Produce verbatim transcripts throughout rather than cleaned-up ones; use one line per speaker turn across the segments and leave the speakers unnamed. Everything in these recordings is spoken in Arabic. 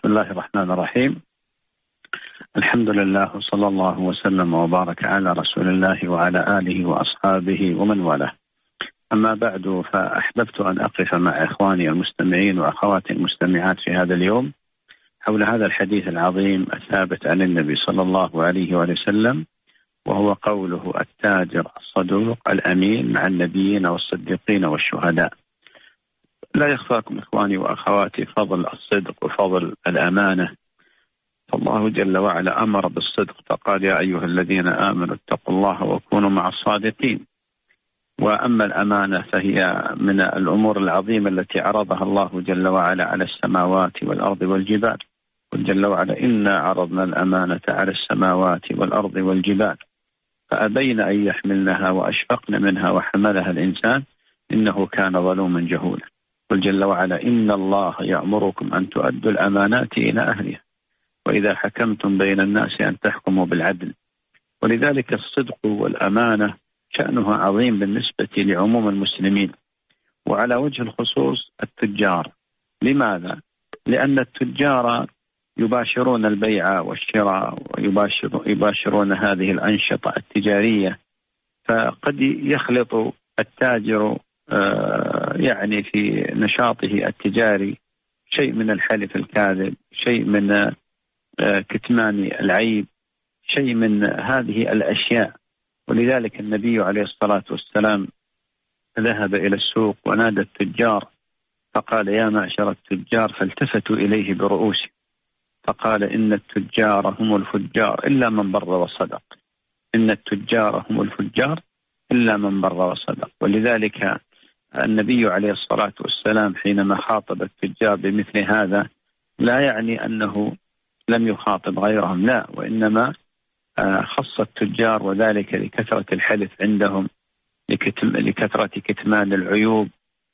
بسم الله الرحمن الرحيم. الحمد لله وصلى الله وسلم وبارك على رسول الله وعلى آله وأصحابه ومن والاه. أما بعد، فأحببت أن أقف مع إخواني المستمعين وأخواتي المستمعات في هذا اليوم حول هذا الحديث العظيم الثابت عن النبي صلى الله عليه وسلم، وهو قوله: التاجر الصدوق الأمين مع النبيين والصديقين والشهداء. لا يخفاكم إخواني وأخواتي فضل الصدق وفضل الأمانة، فالله جل وعلا أمر بالصدق فقال: يا أيها الذين آمنوا اتقوا الله وكونوا مع الصادقين. وأما الأمانة فهي من الأمور العظيمة التي عرضها الله جل وعلا على السماوات والأرض والجبال. قل جل وعلا: إنا عرضنا الأمانة على السماوات والأرض والجبال فأبين أن يحملنها وأشفقن منها وحملها الإنسان إنه كان ظلوما جهولا. قل جل وعلا: إن الله يأمركم أن تؤدوا الأمانات إلى أهلها وإذا حكمتم بين الناس أن تحكموا بالعدل. ولذلك الصدق والأمانة شأنها عظيم بالنسبة لعموم المسلمين، وعلى وجه الخصوص التجار. لماذا؟ لأن التجار يباشرون البيع والشراء ويباشرون هذه الأنشطة التجارية، فقد يخلط التاجر يعني في نشاطه التجاري شيء من الحلف الكاذب، شيء من كتمان العيب، شيء من هذه الأشياء. ولذلك النبي عليه الصلاة والسلام ذهب إلى السوق ونادى التجار فقال: يا معشر التجار، فالتفتوا إليه برؤوسهم فقال: إن التجار هم الفجار إلا من بر وصدق. إن التجار هم الفجار إلا من بر وصدق. ولذلك النبي عليه الصلاة والسلام حينما خاطب التجار بمثل هذا لا يعني أنه لم يخاطب غيرهم، لا، وإنما خص التجار، وذلك لكثرة الحلف عندهم، لكثرة كتمان العيوب،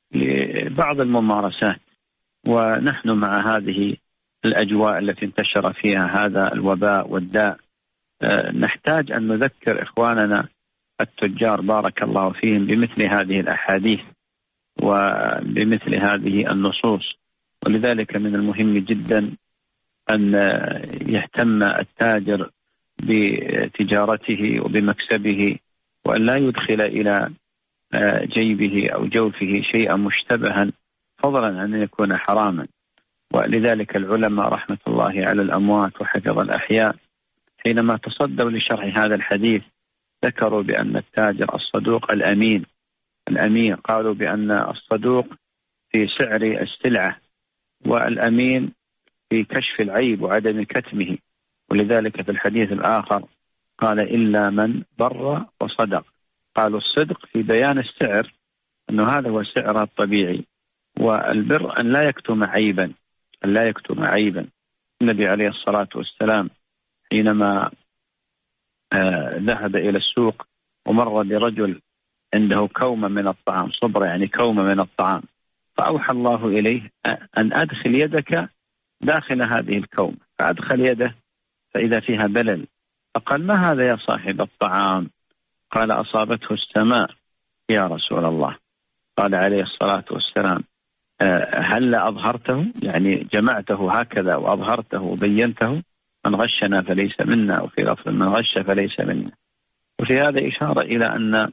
لبعض الممارسات. ونحن مع هذه الأجواء التي انتشر فيها هذا الوباء والداء نحتاج أن نذكر إخواننا التجار بارك الله فيهم بمثل هذه الأحاديث وبمثل هذه النصوص. ولذلك من المهم جدا أن يهتم التاجر بتجارته وبمكسبه، وأن لا يدخل إلى جيبه أو جوفه شيئا مشتبها فضلا عن أن يكون حراما. ولذلك العلماء رحمة الله على الأموات وحفظ الأحياء حينما تصدوا لشرح هذا الحديث ذكروا بأن التاجر الصدوق الأمين الأمين قالوا بأن الصدوق في سعر السلعة، والأمين في كشف العيب وعدم كتمه. ولذلك في الحديث الآخر قال: إلا من بر وصدق. قالوا الصدق في بيان السعر أنه هذا هو السعر الطبيعي، والبر أن لا يكتم عيبا أن لا يكتم عيبا. النبي عليه الصلاة والسلام حينما آه ذهب إلى السوق ومر برجل عنده كومة من الطعام، صبرة يعني كومة من الطعام، فأوحى الله إليه أن أدخل يدك داخل هذه الكومة، فأدخل يده فإذا فيها بلل، فقال: ما هذا يا صاحب الطعام؟ قال: أصابته السماء يا رسول الله. قال عليه الصلاة والسلام: هل أظهرته؟ يعني جمعته هكذا وأظهرته وبينته؟ من غشنا فليس منا، وفي لفظ من غش فليس منا. وفي هذا إشارة إلى أن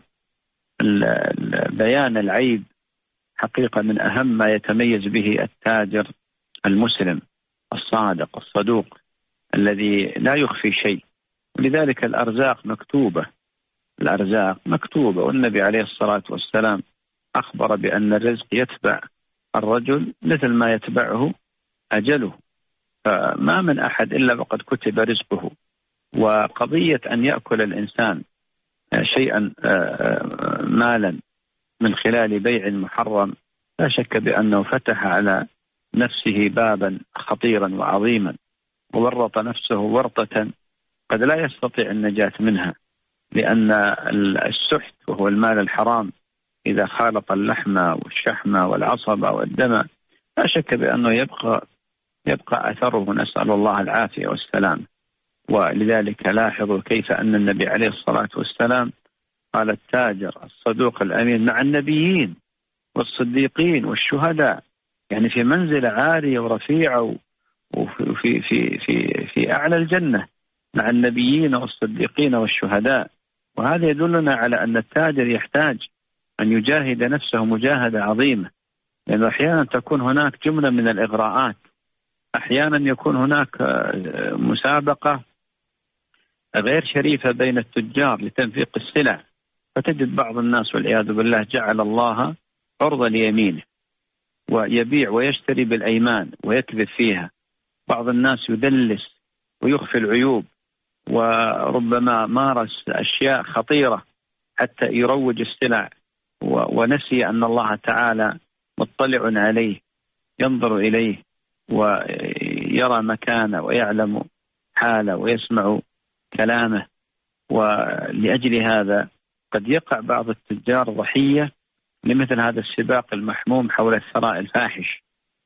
بيان العيب حقيقة من أهم ما يتميز به التاجر المسلم الصادق الصدوق الذي لا يخفي شيء. ولذلك الأرزاق مكتوبة الأرزاق مكتوبة والنبي عليه الصلاة والسلام أخبر بأن الرزق يتبع الرجل مثل ما يتبعه أجله، فما من أحد إلا وقد كتب رزقه. وقضية أن يأكل الإنسان شيئا مالا من خلال بيع محرم لا شك بأنه فتح على نفسه بابا خطيرا وعظيما، وورط نفسه ورطة قد لا يستطيع النجاة منها، لأن السحت وهو المال الحرام إذا خالط اللحم والشحم والعصب والدم لا شك بأنه يبقى يبقى أثره، نسأل الله العافية والسلام. ولذلك لاحظوا كيف أن النبي عليه الصلاة والسلام قال: التاجر الصدوق الأمين مع النبيين والصديقين والشهداء، يعني في منزلة عالية ورفيعة في في في في أعلى الجنة مع النبيين والصديقين والشهداء. وهذا يدلنا على أن التاجر يحتاج أن يجاهد نفسه مجاهدة عظيمة، لأنه أحيانا تكون هناك جملة من الإغراءات، أحيانا يكون هناك مسابقة غير شريفة بين التجار لتنفيق السلع، فتجد بعض الناس والعياذ بالله جعل الله عرضة ليمينه ويبيع ويشتري بالأيمان ويكذب فيها. بعض الناس يدلس ويخفي العيوب، وربما مارس أشياء خطيرة حتى يروج السلع، ونسي أن الله تعالى مطلع عليه، ينظر إليه ويرى مكانه ويعلم حاله ويسمع كلامه. ولأجل هذا قد يقع بعض التجار ضحية لمثل هذا السباق المحموم حول الثراء الفاحش،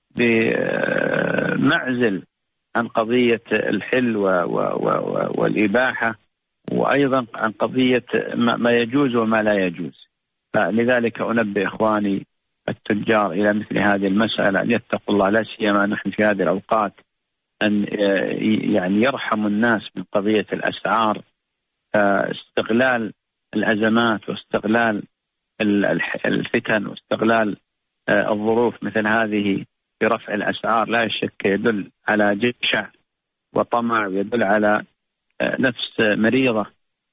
بمعزل عن قضية الحل والإباحة، وأيضا عن قضية ما يجوز وما لا يجوز. فلذلك أنبه إخواني التجار إلى مثل هذه المسألة أن يتقوا الله، لا سيما نحن في هذه الأوقات، أن يعني يرحموا الناس من قضية الأسعار، استغلال الأزمات واستغلال الفتن واستغلال الظروف مثل هذه برفع الأسعار لا شك يدل على جشع وطمع ويدل على نفس مريضة.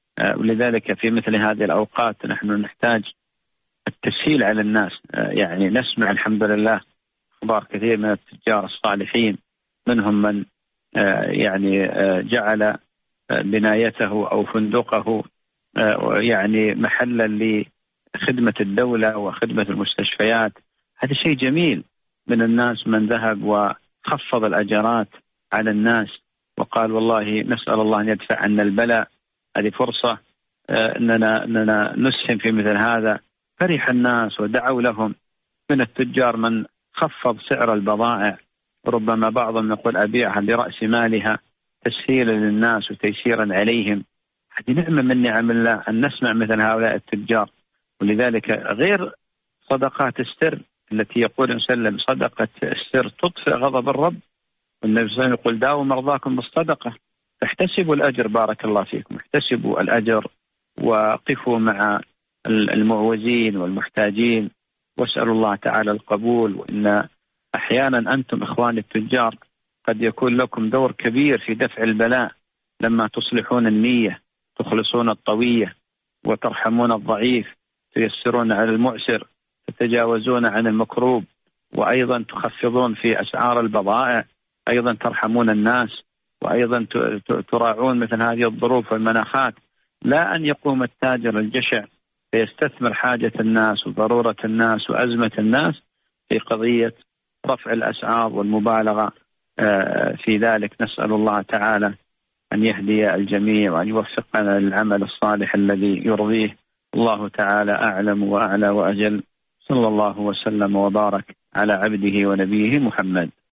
ولذلك في مثل هذه الأوقات نحن نحتاج التسهيل على الناس. يعني نسمع الحمد لله أخبار كثير من التجار الصالحين، منهم من يعني جعل بنايته أو فندقه يعني محلا لخدمة الدولة وخدمة المستشفيات. هذا شيء جميل. من الناس من ذهب وخفض الأجرات على الناس وقال والله نسأل الله أن يدفع عنا البلاء، هذه فرصة أننا, أننا نسهم في مثل هذا. فرح الناس ودعوا لهم. من التجار من خفض سعر البضائع، ربما بعضهم يقول أبيعها برأس مالها تسهيلا للناس وتيسيرا عليهم. هذه نعمة من نعم الله أن نسمع مثل هؤلاء التجار. ولذلك غير صدقات السر التي يقول وسلم صدقة السر تطفئ غضب الرب، والنبي صلى الله عليه وسلم يقول داووا مرضاكم بالصدقة. فاحتسبوا الأجر، بارك الله فيكم، احتسبوا الأجر وقفوا مع المعوزين والمحتاجين، واسألوا الله تعالى القبول. وإن أحيانا أنتم إخوان التجار قد يكون لكم دور كبير في دفع البلاء لما تصلحون النية، تخلصون الطوية وترحمون الضعيف، تيسرون على المعسر، تتجاوزون عن المكروب، وأيضا تخفضون في أسعار البضائع، أيضا ترحمون الناس، وأيضا تراعون مثل هذه الظروف والمناخات. لا أن يقوم التاجر الجشع فيستثمر حاجة الناس وضرورة الناس وأزمة الناس في قضية رفع الأسعار والمبالغة في ذلك. نسأل الله تعالى أن يهدي الجميع وأن يوفقنا للعمل الصالح الذي يرضيه. الله تعالى أعلم وأعلى وأجل. صلى الله وسلم وبارك على عبده ونبيه محمد.